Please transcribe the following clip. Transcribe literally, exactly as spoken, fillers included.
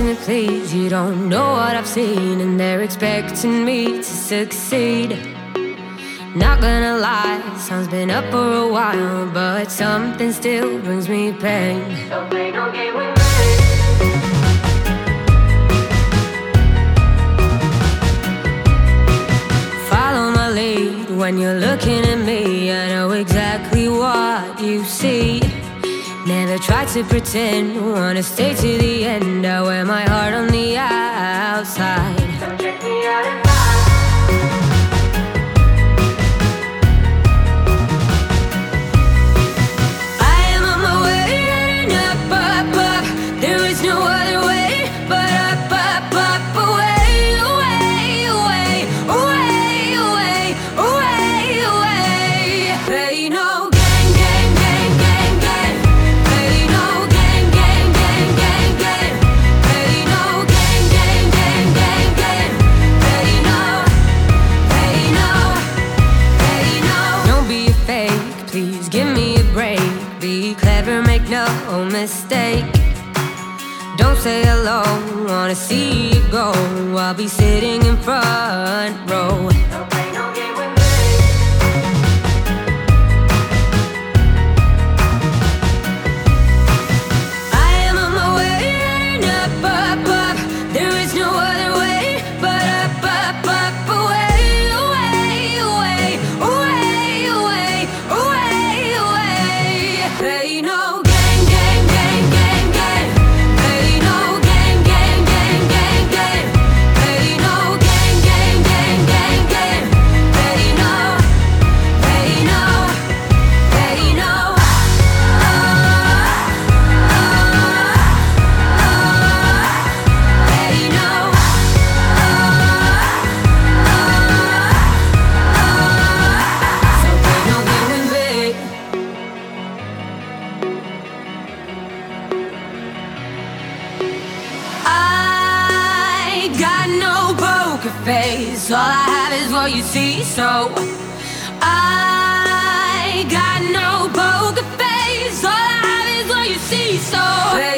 me please. You don't know what I've seen, and they're expecting me to succeed. Not gonna lie, sun's been up for a while, but something still brings me pain. Don't play no game with me. Follow my lead when you're looking at me. I know exactly what you see. Never try to pretend, wanna stay to the end. I wear my heart on the outside. Don't check me out and I am on my way, heading up, up, up. There is no other way but up, up, up. Away, away, away, away, away, away, away. Play no gang, gang, gang, gang, gang. Play no gang, gang, gang, gang, gang. Play no gang, gang, gang, gang, gang. Play no, play no, play no. Don't be a fake, please give me a break. Be clever, make no mistake. Don't say hello, wanna see you go. I'll be sitting in front row. Don't play no game with me. I am on my way, heading up, up, up. There is no other way but up, up, up. Away, away, away, away, away, away, away. Play no gang, gang, gang, gang, gang. Play no gang, gang, gang, gang, gang. Play no gang, gang, gang, gang, gang. Play no, play no, play no. Play no. So play no game with me. I got no poker face. All I have is what you see. So I got no poker face. All I have is what you see. So